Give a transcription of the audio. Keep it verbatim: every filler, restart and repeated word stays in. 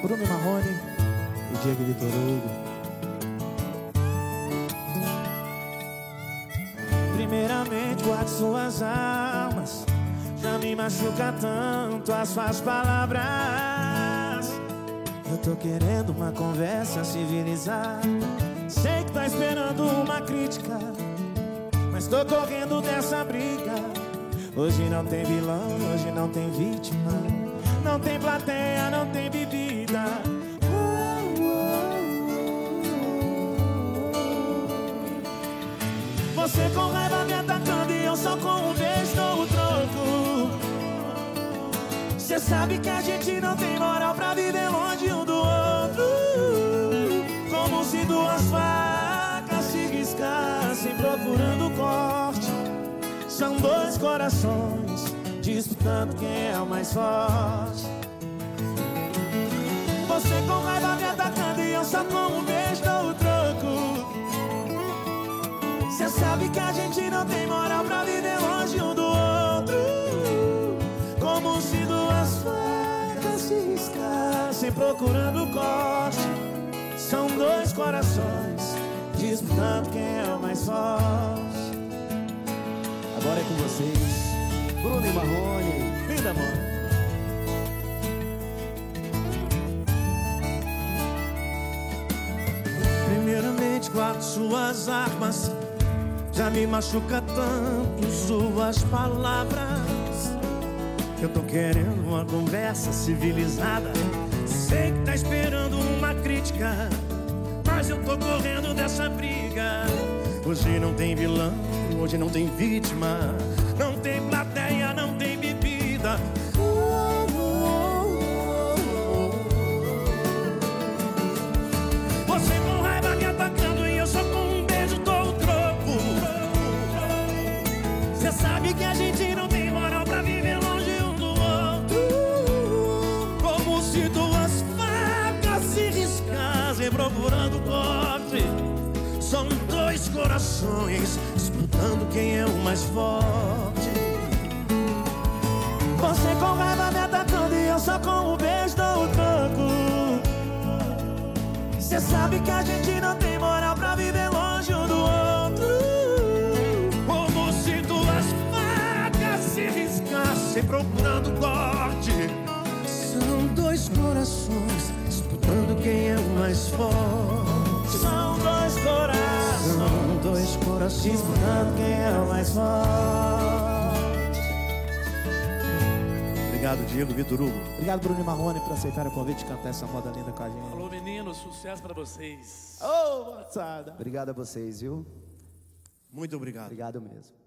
Bruno Marrone e Diego Vitor Hugo. Primeiramente guarde suas almas, já me machuca tanto as suas palavras. Eu tô querendo uma conversa civilizada. Sei que tá esperando uma crítica, mas tô correndo dessa briga. Hoje não tem vilão, hoje não tem vítima, não tem plateia, não tem bebida. Você com raiva me atacando e eu só com um beijo dou o troco. Cê sabe que a gente não tem moral pra viver longe um do outro. Como se duas facas se riscassem procurando corte. São dois corações disputando quem é o mais forte. Você com raiva me atacando e eu só com um beijo dou o troco. Cê sabe que a gente não tem moral pra viver longe um do outro. Como se duas facas se riscassem procurando corte. São dois corações disputando quem é o mais forte. Agora é com vocês, Bruno e Marrone. Linda, amor. Primeiramente guarde suas armas, já me machuca tanto suas palavras. Eu tô querendo uma conversa civilizada. Sei que tá esperando uma crítica, mas eu tô correndo dessa briga. Hoje não tem vilão, hoje não tem vítima, não tem plateia, não tem bebida. Você com raiva me atacando e eu só com um beijo dou o troco. Cê sabe que a gente não tem moral pra viver longe um do outro. Como se duas facas se riscassem procurando corte. São dois corações disputando quem é o mais forte. Você com raiva me atacando e eu só com um beijo dou o troco. Cê sabe que a gente não tem moral pra viver longe um do outro. Como se duas facas se riscassem procurando corte. São dois corações disputando quem é o mais forte. São dois corações, são dois corações disputando quem é o mais forte. Obrigado, Diego Vitor Hugo. Obrigado, Bruno Marrone, por aceitar o convite de cantar essa moda linda com a gente. Alô, meninos, sucesso pra vocês. Ô, oh, moçada. Obrigado a vocês, viu? Muito obrigado. Obrigado mesmo.